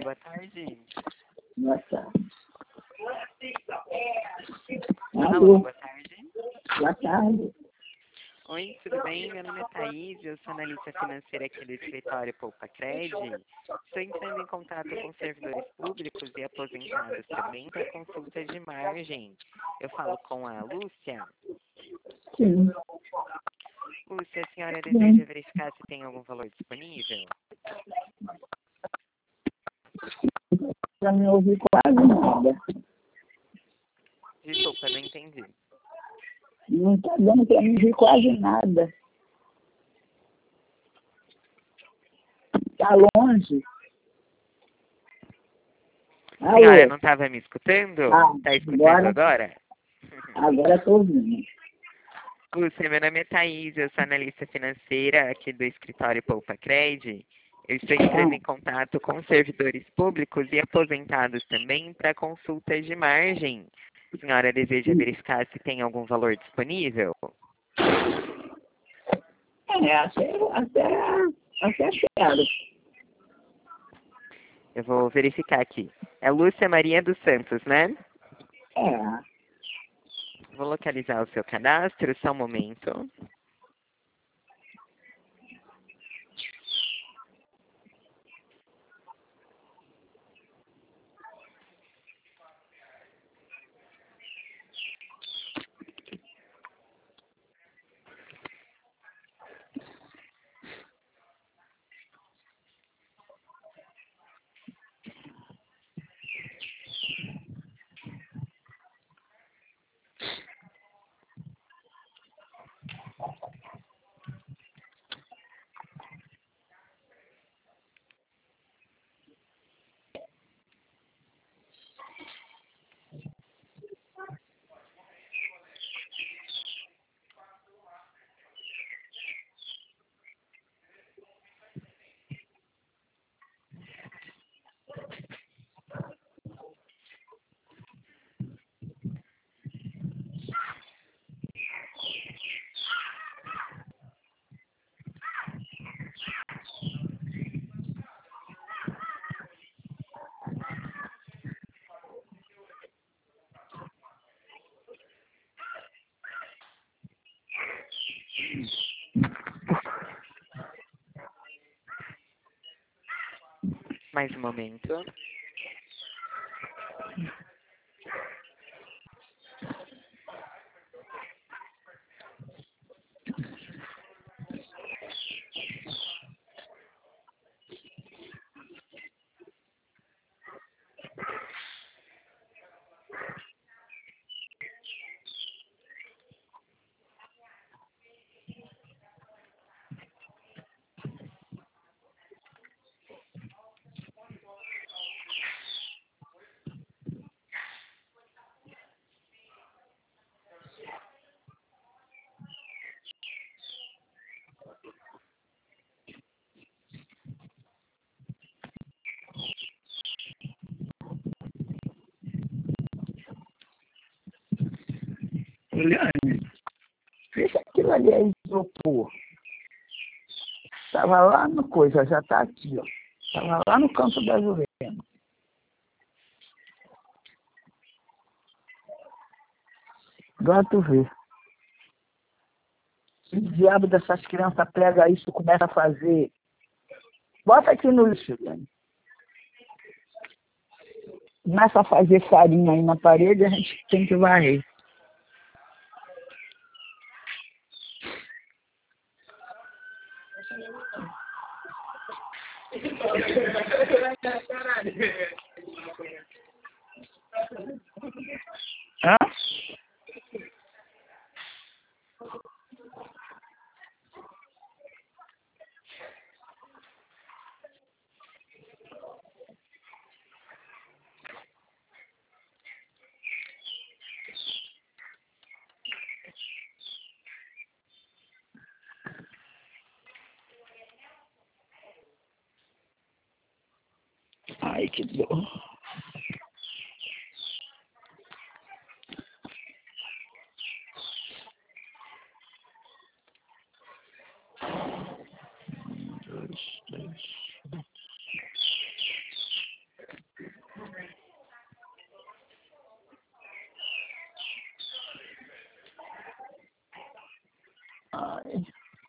boa tarde. Boa tarde. Alô, boa tarde. Boa tarde. Oi, tudo bem? Meu nome é Thaís, eu sou analista financeira aqui do escritório Poupa Cred. Estou entrando em contato com servidores públicos e aposentados também para consultas de margem. Eu falo com a Lúcia. Sim. Lúcia, a senhora deseja verificar se tem algum valor disponível? Já não ouvi quase nada. Desculpa, não entendi. Não está dando para me ouvir quase nada. Está longe. A senhora Alô? não estava me escutando? Ah, Está escutando agora? Agora estou ouvindo. Lúcia, meu nome é Thaís, eu sou analista financeira aqui do escritório Poupa Cred. Eu estou entrando em contato com servidores públicos e aposentados também para consultas de margem. A senhora deseja verificar se tem algum valor disponível? Até quero. Eu vou verificar aqui. É Lúcia Maria dos Santos, né? É. Vou localizar o seu cadastro, só um momento. Mais um momento. Juliane, vê se aquilo ali é isopor. Estava lá no coisa, já está aqui, ó. Estava lá no campo da Jurema. Agora tu vê. Se o diabo dessas crianças pega isso e começa a fazer. Bota aqui no lixo, Juliane. Começa a fazer farinha aí na parede, a gente tem que varrer. Hã? Ai, que dor. Um, dois, três. Ai.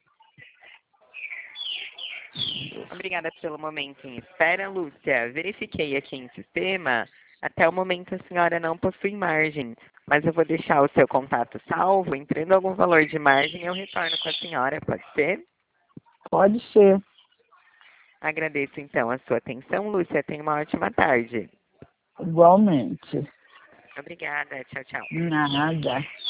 Obrigada pelo momento em espera, Lúcia. Verifiquei aqui em sistema. Até o momento a senhora não possui margem, mas eu vou deixar o seu contato salvo. Entrando algum valor de margem, eu retorno com a senhora, pode ser? Pode ser. Agradeço então a sua atenção, Lúcia. Tenha uma ótima tarde. Igualmente. Obrigada. Tchau, tchau. Nada.